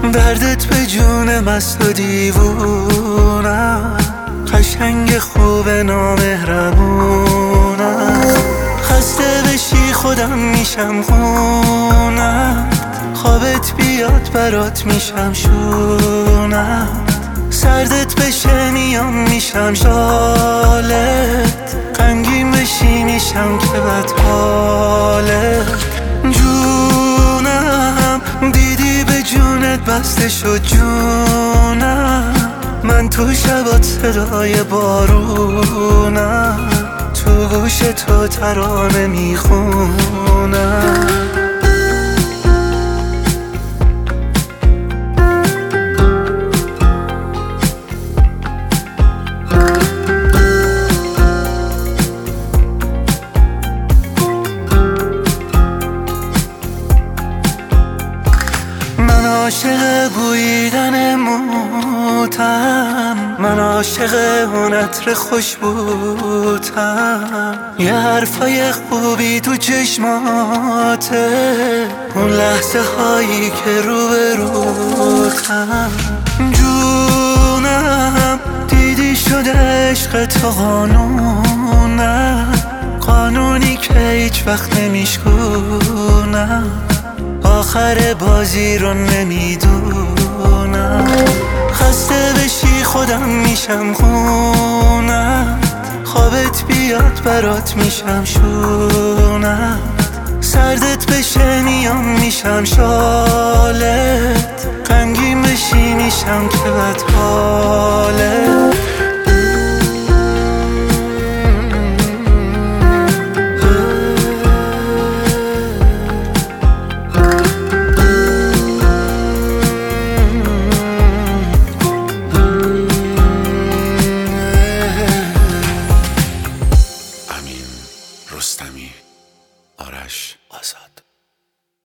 دردت به جون مست و دیوونم، قشنگ خوب نامهربونم. خسته بشی خودم میشم خونم، خوابت بیاد برات میشم شونم. سردت بشه میام میشم شالت، غمگین بشی میشم که بدحالت. جونم دیدی به جونت بسته شد جونم، من تو شبات صدای بارونم، تو گوش تو ترانه میخونم. من عاشق بویدن موتم، من عاشق اون عطر خوشبوتم. یه حرفای خوبی تو چشماته، اون لحظه هایی که روبروتم. جونم دیدی شده عشق تو قانونم، قانونی که هیچ وقت نمیشکونم. آخر بازی رو نمیدونم، خسته بشی خودم میشم خونم، خوابت بیاد برات میشم شونم. سردت بشه میام میشم شالت، غمگین بشی میشم که بدحالت.